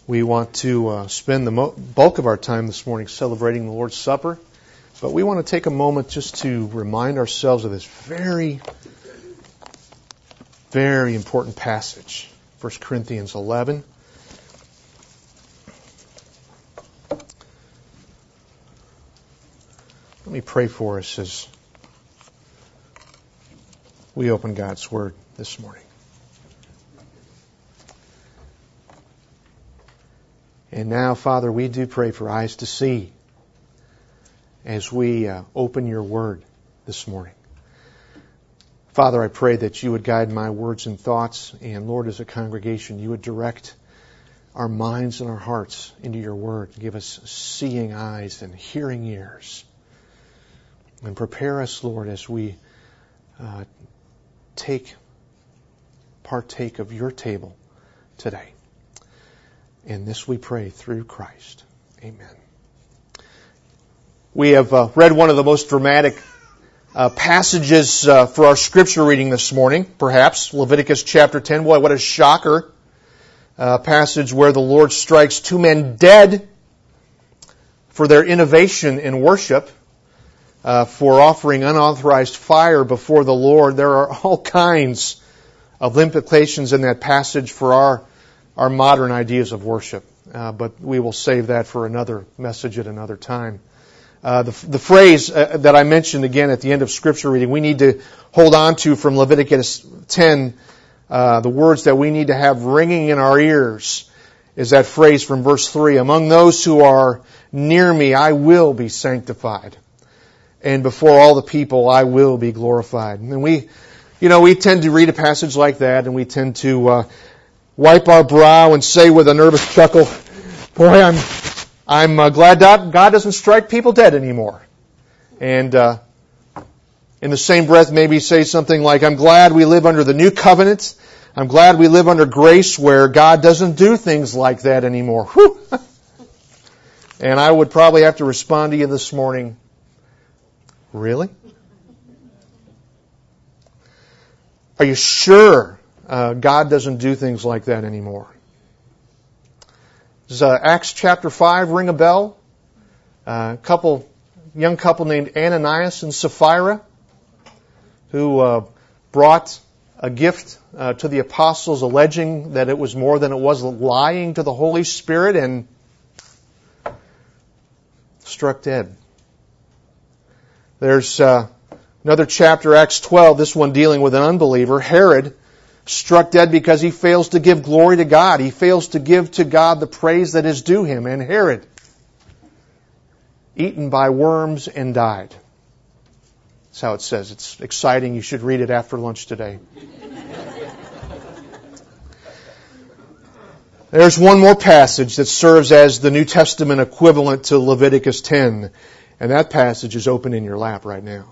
We want to spend the bulk of our time this morning celebrating the Lord's Supper, but we want to take a moment just to remind ourselves of this very, very important passage, 1 Corinthians 11. Let me pray for us as we open God's Word this morning. And now, Father, we do pray for eyes to see as we open your Word this morning. Father, I pray that you would guide my words and thoughts, and Lord, as a congregation, you would direct our minds and our hearts into your Word. Give us seeing eyes and hearing ears. And prepare us, Lord, as we partake of your table today. And this we pray through Christ. Amen. We have read one of the most dramatic passages for our scripture reading this morning, perhaps, Leviticus chapter 10. Boy, what a shocker. Passage where the Lord strikes two men dead for their innovation in worship, for offering unauthorized fire before the Lord. There are all kinds of implications in that passage for our modern ideas of worship. But we will save that for another message at another time. The phrase that I mentioned again at the end of Scripture reading, we need to hold on to from Leviticus 10, the words that we need to have ringing in our ears, is that phrase from verse 3, "Among those who are near me, I will be sanctified. And before all the people, I will be glorified." And we tend to read a passage like that, and we tend to wipe our brow and say with a nervous chuckle, "Boy, I'm glad God doesn't strike people dead anymore." And in the same breath, maybe say something like, "I'm glad we live under the new covenant. I'm glad we live under grace where God doesn't do things like that anymore." Whew. And I would probably have to respond to you this morning, really? Are you sure God doesn't do things like that anymore? Does Acts chapter 5 ring a bell? Young couple named Ananias and Sapphira, who brought a gift to the apostles alleging that it was more than it was, lying to the Holy Spirit, and struck dead. There's another chapter, Acts 12, this one dealing with an unbeliever, Herod, struck dead because he fails to give glory to God. He fails to give to God the praise that is due him. And Herod, eaten by worms and died. That's how it says. It's exciting. You should read it after lunch today. There's one more passage that serves as the New Testament equivalent to Leviticus 10. And that passage is open in your lap right now.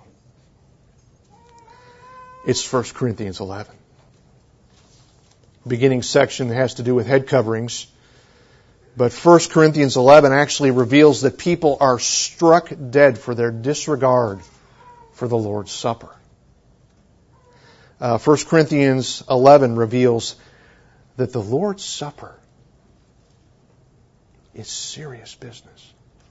It's 1 Corinthians 11. Beginning section has to do with head coverings. But 1 Corinthians 11 actually reveals that people are struck dead for their disregard for the Lord's Supper. 1 Corinthians 11 reveals that the Lord's Supper is serious business.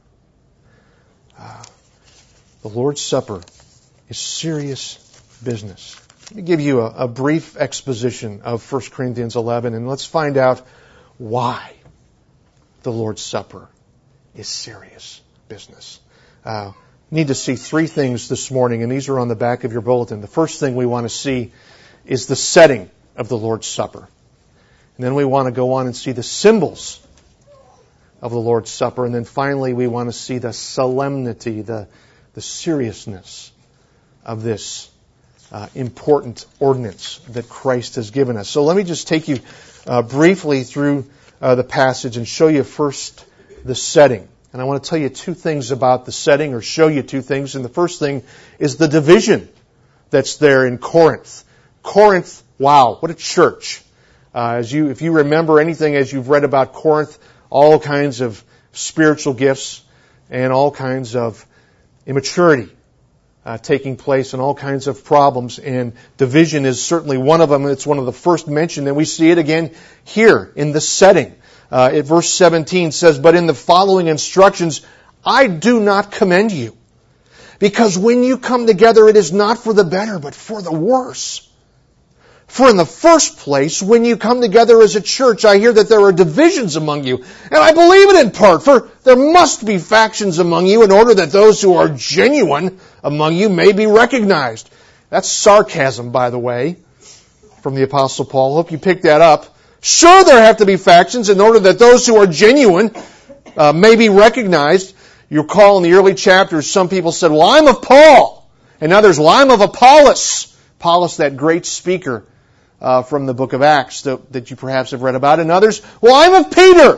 The Lord's Supper is serious business. Let me give you a brief exposition of 1 Corinthians 11, and let's find out why the Lord's Supper is serious business. We need to see three things this morning, and these are on the back of your bulletin. The first thing we want to see is the setting of the Lord's Supper. And then we want to go on and see the symbols of the Lord's Supper. And then finally we want to see the solemnity, the seriousness of this important ordinance that Christ has given us. So let me just take you briefly through the passage and show you first the setting. And I want to tell you two things about the setting, or show you two things. And the first thing is the division that's there in Corinth. Corinth, wow, what a church. If you remember anything as you've read about Corinth, all kinds of spiritual gifts and all kinds of immaturity taking place and all kinds of problems. And division is certainly one of them. It's one of the first mentioned, and we see it again here in this setting. Verse 17 says, "But in the following instructions, I do not commend you. Because when you come together, it is not for the better, but for the worse. For in the first place, when you come together as a church, I hear that there are divisions among you. And I believe it in part, for there must be factions among you in order that those who are genuine among you may be recognized." That's sarcasm, by the way, from the Apostle Paul. Hope you picked that up. Sure, there have to be factions in order that those who are genuine may be recognized. You recall in the early chapters, some people said, "Well, I'm of Paul." And others, "Well, I'm of Apollos." Apollos, that great speaker from the book of Acts that you perhaps have read about. And others, "Well, I'm of Peter."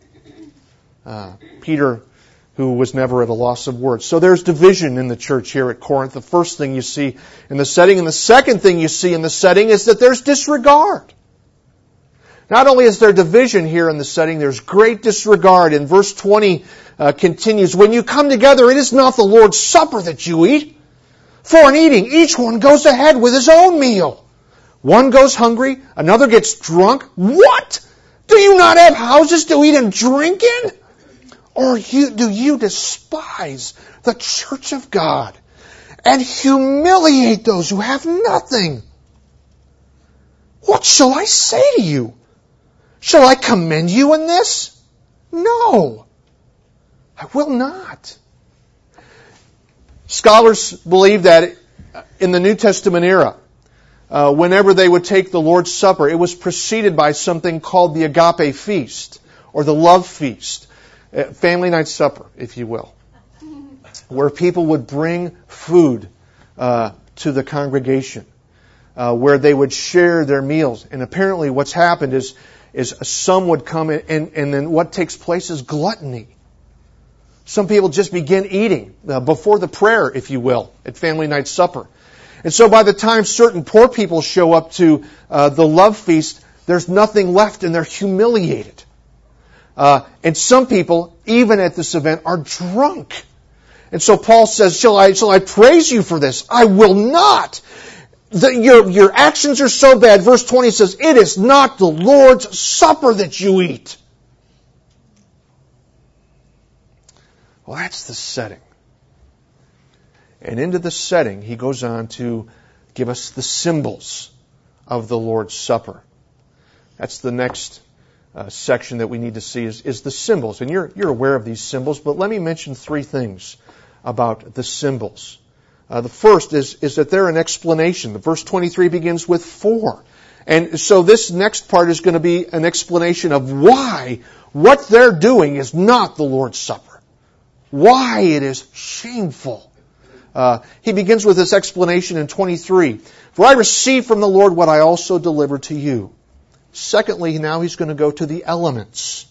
Peter, who was never at a loss of words. So there's division in the church here at Corinth. The first thing you see in the setting. And the second thing you see in the setting is that there's disregard. Not only is there division here in the setting, there's great disregard. In verse 20 continues, "When you come together, it is not the Lord's Supper that you eat. For in eating, each one goes ahead with his own meal. One goes hungry, another gets drunk. What? Do you not have houses to eat and drink in? Or do you despise the church of God and humiliate those who have nothing? What shall I say to you? Shall I commend you in this? No, I will not." Scholars believe that in the New Testament era, whenever they would take the Lord's Supper, it was preceded by something called the agape feast, or the love feast. Family night supper, if you will, where people would bring food to the congregation, where they would share their meals. And apparently what's happened is some would come and then what takes place is gluttony. Some people just begin eating before the prayer, if you will, at family night supper. And so by the time certain poor people show up to the love feast, there's nothing left and they're humiliated. And some people, even at this event, are drunk. And so Paul says, shall I praise you for this? I will not. Your actions are so bad. Verse 20 says, "It is not the Lord's Supper that you eat." Well, that's the setting. And into the setting, he goes on to give us the symbols of the Lord's Supper. That's the next section that we need to see is the symbols. And you're aware of these symbols, but let me mention three things about the symbols. The first is that they're an explanation. The verse 23 begins with "for." And so this next part is going to be an explanation of why what they're doing is not the Lord's Supper. Why it is shameful. He begins with this explanation in 23. "For I received from the Lord what I also delivered to you." Secondly, now he's going to go to the elements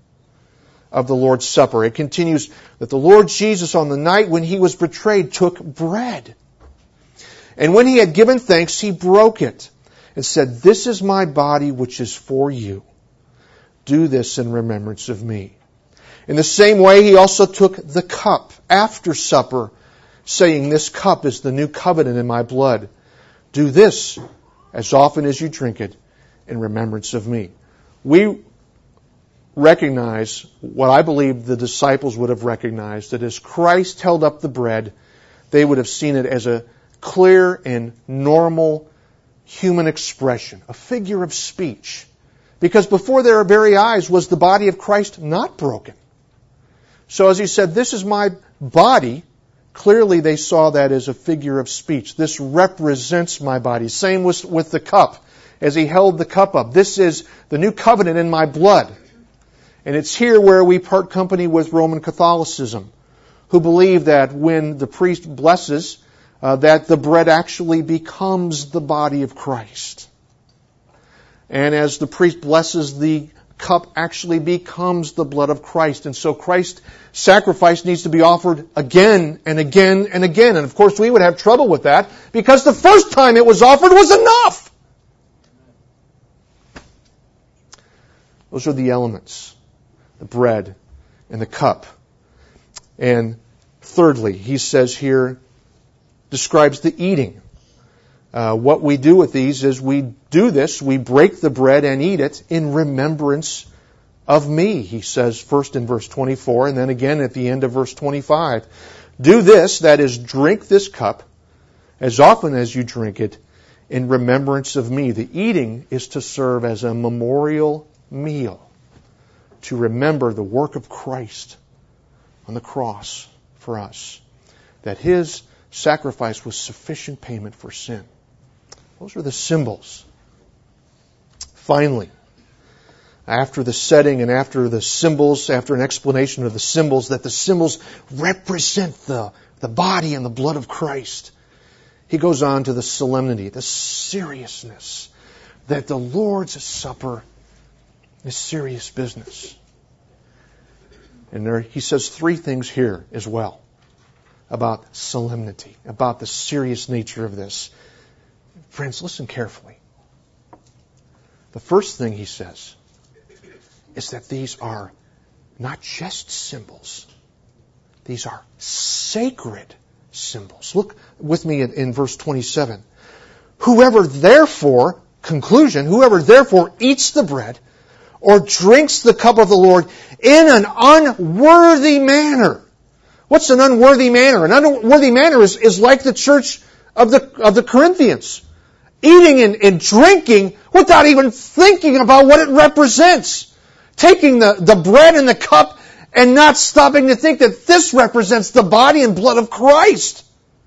of the Lord's Supper. It continues that the Lord Jesus, on the night when he was betrayed, took bread. And when he had given thanks, he broke it and said, "This is my body which is for you. Do this in remembrance of me." In the same way, he also took the cup after supper, saying, "This cup is the new covenant in my blood. Do this as often as you drink it in remembrance of me." We recognize what I believe the disciples would have recognized, that as Christ held up the bread, they would have seen it as a clear and normal human expression, a figure of speech. Because before their very eyes was the body of Christ not broken. So as he said, "This is my body," clearly they saw that as a figure of speech. This represents my body. Same with the cup. As he held the cup up, "This is the new covenant in my blood." And it's here where we part company with Roman Catholicism, who believe that when the priest blesses, that the bread actually becomes the body of Christ. And as the priest blesses, the cup actually becomes the blood of Christ. And so Christ's sacrifice needs to be offered again and again and again. And of course we would have trouble with that because the first time it was offered was enough. Those are the elements, the bread and the cup. And thirdly, he says here, describes the eating. What we do with these is we do this, we break the bread and eat it in remembrance of me, he says first in verse 24 and then again at the end of verse 25. Do this, that is, drink this cup as often as you drink it in remembrance of me. The eating is to serve as a memorial meal to remember the work of Christ on the cross for us, that His sacrifice was sufficient payment for sin. Those are the symbols. Finally, after the setting and after the symbols, after an explanation of the symbols, that the symbols represent the body and the blood of Christ, he goes on to the solemnity, the seriousness, that the Lord's Supper is serious business. And there, he says three things here as well about solemnity, about the serious nature of this. Friends, listen carefully. The first thing he says is that these are not just symbols. These are sacred symbols. Look with me in verse 27. Whoever therefore eats the bread or drinks the cup of the Lord in an unworthy manner. What's an unworthy manner? An unworthy manner is like the church of the Corinthians. Eating and drinking without even thinking about what it represents. Taking the bread and the cup and not stopping to think that this represents the body and blood of Christ.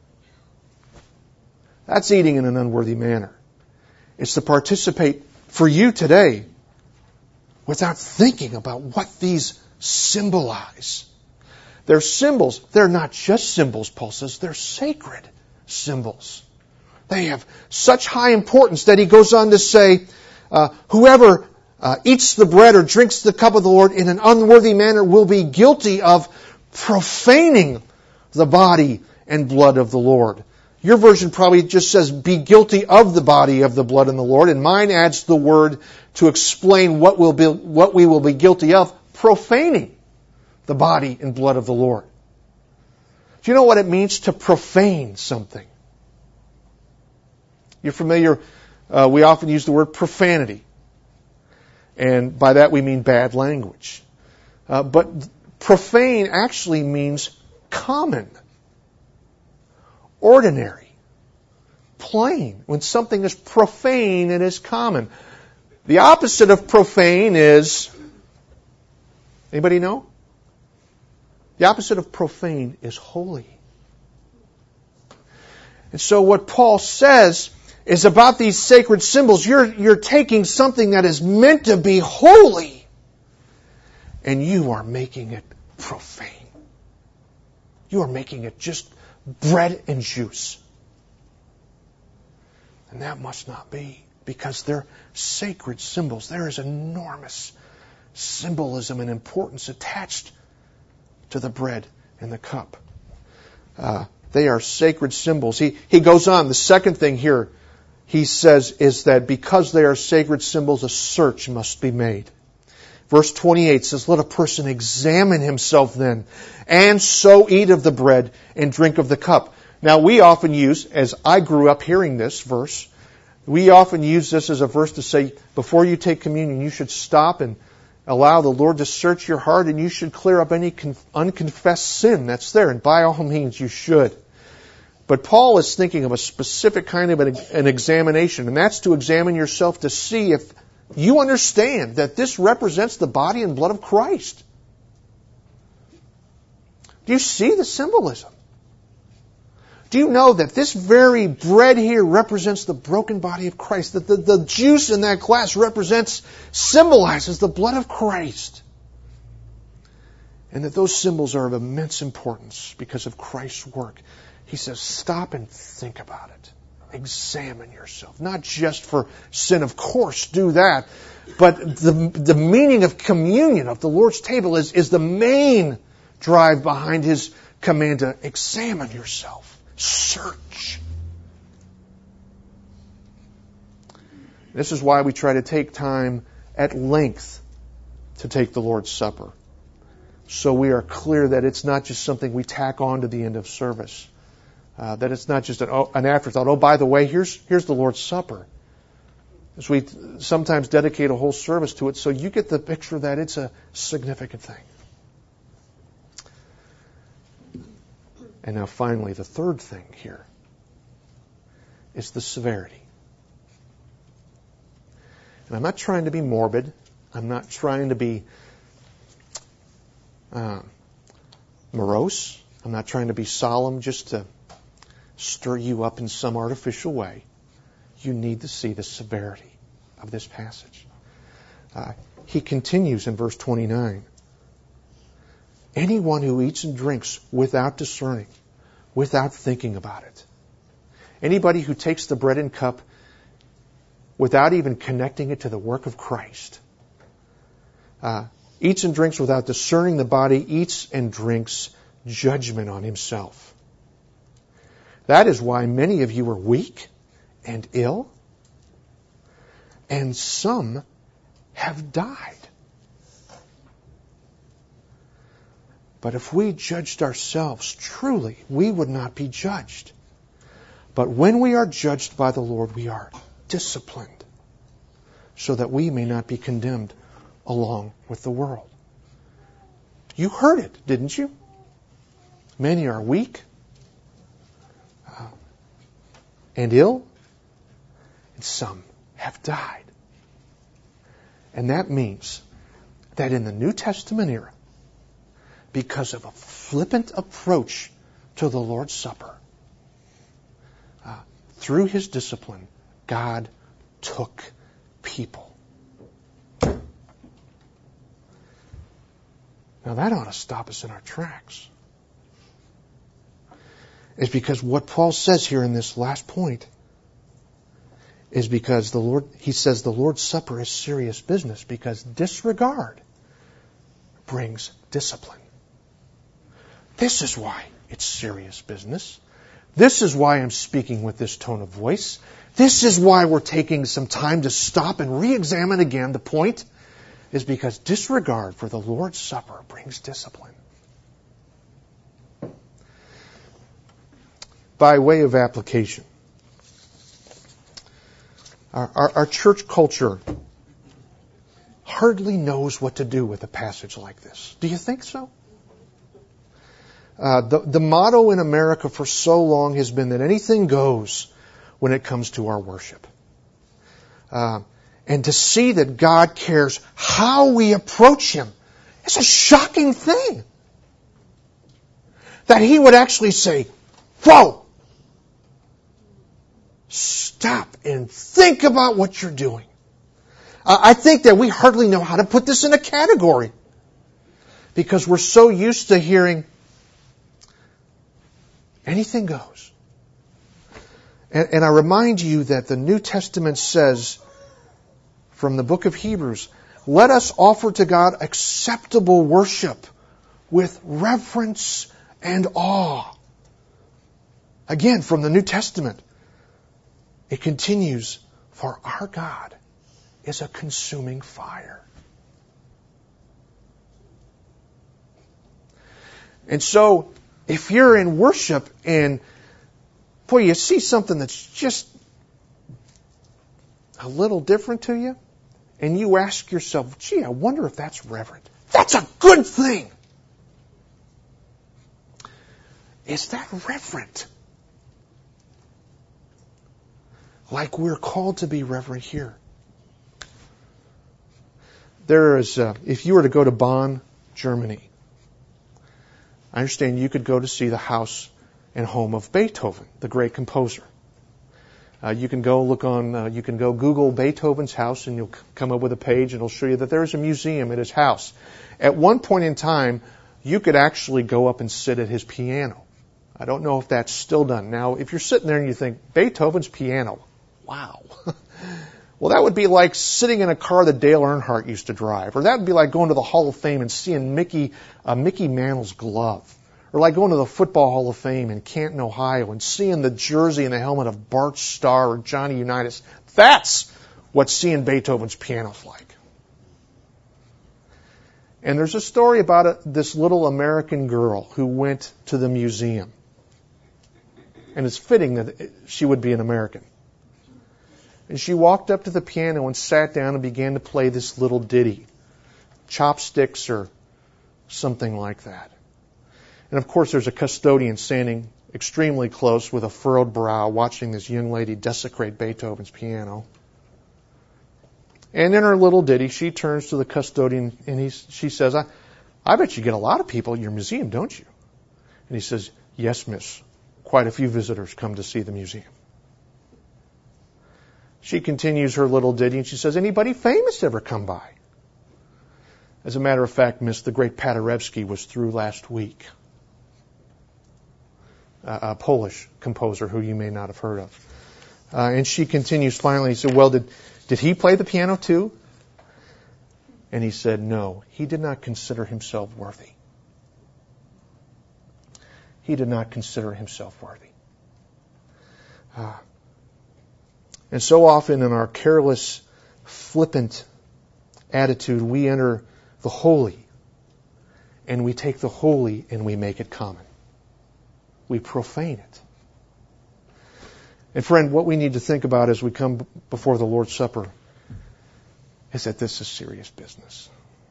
That's eating in an unworthy manner. It's to participate for you today without thinking about what these symbolize. They're symbols. They're not just symbols, Paul says. They're sacred symbols. They have such high importance that he goes on to say, whoever eats the bread or drinks the cup of the Lord in an unworthy manner will be guilty of profaning the body and blood of the Lord. Your version probably just says, be guilty of the body of the blood and the Lord, and mine adds the word to explain what we will be guilty of, profaning the body and blood of the Lord. Do you know what it means to profane something? You're familiar, we often use the word profanity. And by that we mean bad language. But profane actually means common, ordinary, plain. When something is profane, it is common. The opposite of profane is, anybody know? The opposite of profane is holy. And so what Paul says is about these sacred symbols. You're taking something that is meant to be holy, and you are making it profane. You are making it just bread and juice. And that must not be, because they're sacred symbols. There is enormous symbolism and importance attached to the bread and the cup. They are sacred symbols. He goes on. The second thing here he says is that because they are sacred symbols, a search must be made. Verse 28 says, let a person examine himself then, and so eat of the bread and drink of the cup. Now we often use, as I grew up hearing this verse, we often use this as a verse to say, before you take communion, you should stop and allow the Lord to search your heart, and you should clear up any unconfessed sin that's there. And by all means, you should. But Paul is thinking of a specific kind of an examination, and that's to examine yourself to see if you understand that this represents the body and blood of Christ. Do you see the symbolism? Do you know that this very bread here represents the broken body of Christ? That the juice in that glass symbolizes the blood of Christ. And that those symbols are of immense importance because of Christ's work. He says, stop and think about it. Examine yourself. Not just for sin, of course, do that. But the meaning of communion, of the Lord's table, is the main drive behind His command to examine yourself. Search. This is why we try to take time at length to take the Lord's Supper. So we are clear that it's not just something we tack on to the end of service. That it's not just an afterthought. Oh, by the way, here's the Lord's Supper. as we sometimes dedicate a whole service to it, so you get the picture that it's a significant thing. And now finally, the third thing here is the severity. And I'm not trying to be morbid. I'm not trying to be morose. I'm not trying to be solemn just to stir you up in some artificial way. You need to see the severity of this passage. He continues in verse 29. Anyone who eats and drinks without discerning, without thinking about it. Anybody who takes the bread and cup without even connecting it to the work of Christ. Eats and drinks without discerning the body, eats and drinks judgment on himself. That is why many of you are weak and ill, and some have died. But if we judged ourselves, truly, we would not be judged. But when we are judged by the Lord, we are disciplined, so that we may not be condemned along with the world. You heard it, didn't you? Many are weak and ill, and some have died. And that means that in the New Testament era, because of a flippant approach to the Lord's Supper, through His discipline, God took people. Now that ought to stop us in our tracks. It's because what Paul says here in this last point is because he says the Lord's Supper is serious business, because disregard brings discipline. This is why it's serious business. This is why I'm speaking with this tone of voice. This is why we're taking some time to stop and re-examine again. The point is because disregard for the Lord's Supper brings discipline. By way of application, our church culture hardly knows what to do with a passage like this. Do you think so? The motto in America for so long has been that anything goes when it comes to our worship. And to see that God cares how we approach Him is a shocking thing. That He would actually say, whoa! Stop and think about what you're doing. I think that we hardly know how to put this in a category, because we're so used to hearing anything goes. And I remind you that the New Testament says from the book of Hebrews, let us offer to God acceptable worship with reverence and awe. Again, from the New Testament, it continues, for our God is a consuming fire. And so, if you're in worship and, boy, you see something that's just a little different to you, and you ask yourself, gee, I wonder if that's reverent. That's a good thing. Is that reverent? Like we're called to be reverent here. There is, if you were to go to Bonn, Germany, I understand you could go to see the house and home of Beethoven, the great composer. You can go Google Beethoven's house, and you'll come up with a page, and it'll show you that there's a museum at his house. At one point in time, you could actually go up and sit at his piano. I don't know if that's still done. Now, if you're sitting there and you think, Beethoven's piano, wow. Well, that would be like sitting in a car that Dale Earnhardt used to drive. Or that would be like going to the Hall of Fame and seeing Mickey Mantle's glove. Or like going to the Football Hall of Fame in Canton, Ohio, and seeing the jersey and the helmet of Bart Starr or Johnny Unitas. That's what seeing Beethoven's piano's like. And there's a story about this little American girl who went to the museum. And it's fitting that she would be an American. And she walked up to the piano and sat down and began to play this little ditty, Chopsticks or something like that. And of course there's a custodian standing extremely close with a furrowed brow watching this young lady desecrate Beethoven's piano. And in her little ditty, she turns to the custodian and she says, I bet you get a lot of people at your museum, don't you? And he says, yes, miss. Quite a few visitors come to see the museum. She continues her little ditty and she says, anybody famous ever come by? As a matter of fact, miss, the great Paderewski was through last week. A Polish composer who you may not have heard of. And she continues finally, he said, well, did he play the piano too? And he said, no, he did not consider himself worthy. He did not consider himself worthy. And so often in our careless, flippant attitude, we enter the holy, and we take the holy and we make it common. We profane it. And friend, what we need to think about as we come before the Lord's Supper is that this is serious business.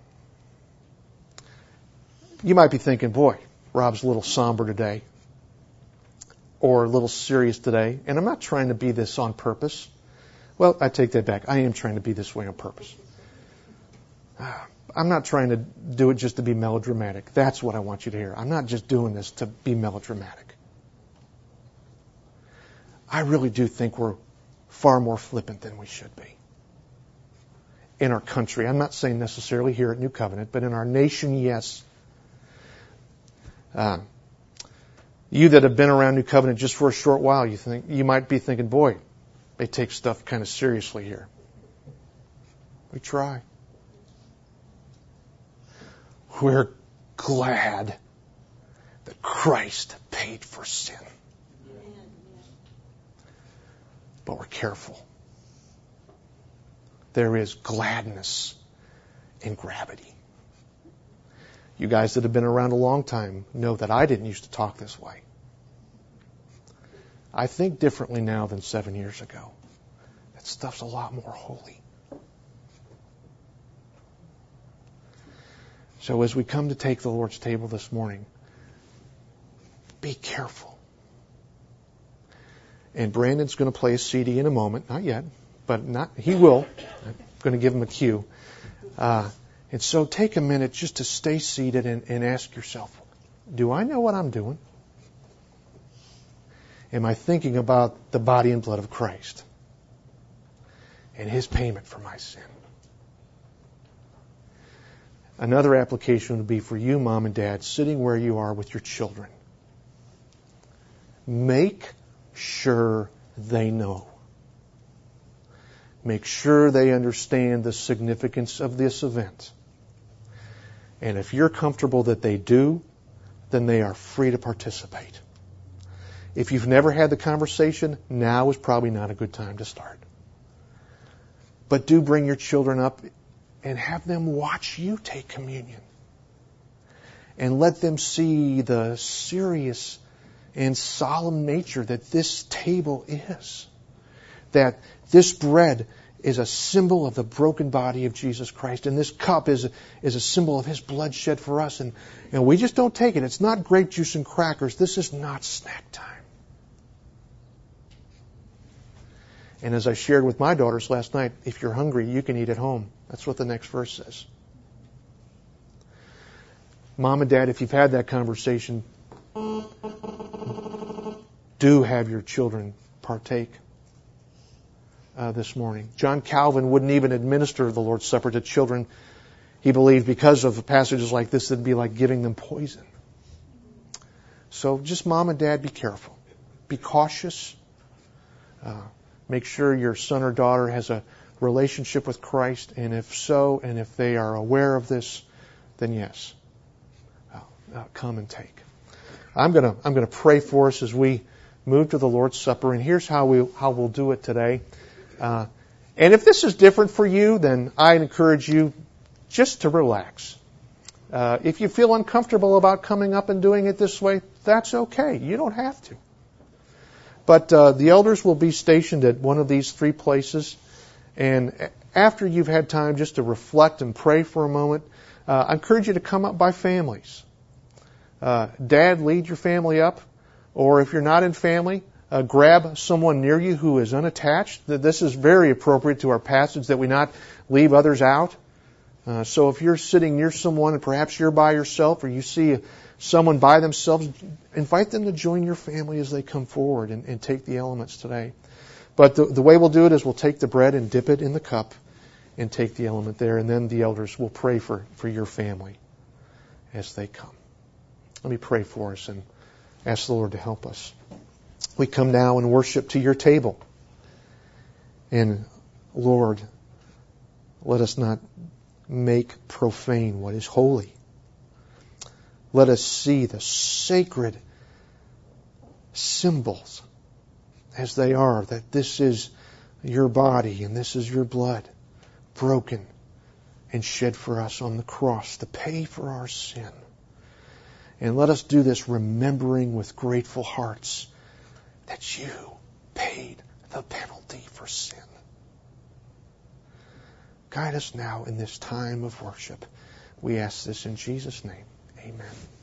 You might be thinking, boy, Rob's a little somber today, or a little serious today, and I'm not trying to be this on purpose. Well, I take that back. I am trying to be this way on purpose. I'm not trying to do it just to be melodramatic. That's what I want you to hear. I'm not just doing this to be melodramatic. I really do think we're far more flippant than we should be. In our country, I'm not saying necessarily here at New Covenant, but in our nation, yes. You that have been around New Covenant just for a short while, you might be thinking, boy, they take stuff kind of seriously here. We try. We're glad that Christ paid for sin. But we're careful. There is gladness in gravity. You guys that have been around a long time know that I didn't used to talk this way. I think differently now than 7 years ago. That stuff's a lot more holy. So as we come to take the Lord's table this morning, be careful. And Brandon's going to play a CD in a moment. Not yet, but he will. I'm going to give him a cue. And so take a minute just to stay seated and ask yourself, do I know what I'm doing? Am I thinking about the body and blood of Christ and His payment for my sin? Another application would be for you, Mom and Dad, sitting where you are with your children. Make sure they know. Make sure they understand the significance of this event. And if you're comfortable that they do, then they are free to participate. If you've never had the conversation, now is probably not a good time to start. But do bring your children up and have them watch you take communion. And let them see the serious and solemn nature that this table is. That this bread is a symbol of the broken body of Jesus Christ, and this cup is a symbol of His blood shed for us. And we just don't take it. It's not grape juice and crackers. This is not snack time. And as I shared with my daughters last night, if you're hungry, you can eat at home. That's what the next verse says. Mom and Dad, if you've had that conversation, do have your children partake this morning. John Calvin wouldn't even administer the Lord's Supper to children. He believed because of passages like this, it'd be like giving them poison. So just Mom and Dad, be careful. Be cautious. Make sure your son or daughter has a relationship with Christ, and if so, and if they are aware of this, then yes, come and take. I'm gonna pray for us as we move to the Lord's Supper, and here's how we'll do it today. And if this is different for you, then I encourage you just to relax. If you feel uncomfortable about coming up and doing it this way, that's okay. You don't have to. But the elders will be stationed at one of these three places. And after you've had time just to reflect and pray for a moment, I encourage you to come up by families. Dad, lead your family up. Or if you're not in family, grab someone near you who is unattached. This is very appropriate to our passage that we not leave others out. So if you're sitting near someone and perhaps you're by yourself or you see someone by themselves, invite them to join your family as they come forward and take the elements today. But the way we'll do it is we'll take the bread and dip it in the cup and take the element there, and then the elders will pray for your family as they come. Let me pray for us and ask the Lord to help us. We come now and worship to your table. And Lord, let us not make profane what is holy. Let us see the sacred symbols as they are, that this is your body and this is your blood broken and shed for us on the cross to pay for our sin. And let us do this remembering with grateful hearts that you paid the penalty for sin. Guide us now in this time of worship. We ask this in Jesus' name. Amen.